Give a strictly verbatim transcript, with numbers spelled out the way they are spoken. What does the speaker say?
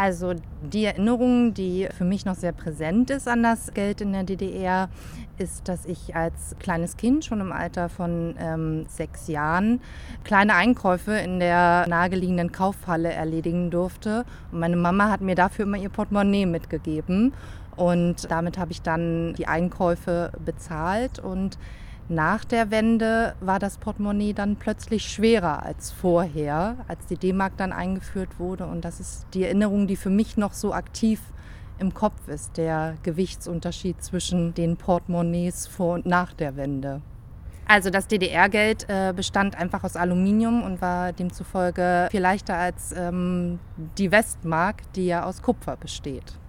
Also die Erinnerung, die für mich noch sehr präsent ist an das Geld in der D D R, ist, dass ich als kleines Kind, schon im Alter von ähm, sechs Jahren, kleine Einkäufe in der nahegelegenen Kaufhalle erledigen durfte. Und meine Mama hat mir dafür immer ihr Portemonnaie mitgegeben. Und damit habe ich dann die Einkäufe bezahlt. Und nach der Wende war das Portemonnaie dann plötzlich schwerer als vorher, als die D-Mark dann eingeführt wurde. Und das ist die Erinnerung, die für mich noch so aktiv im Kopf ist, der Gewichtsunterschied zwischen den Portemonnaies vor und nach der Wende. Also das D D R-Geld äh, bestand einfach aus Aluminium und war demzufolge viel leichter als ähm, die Westmark, die ja aus Kupfer besteht.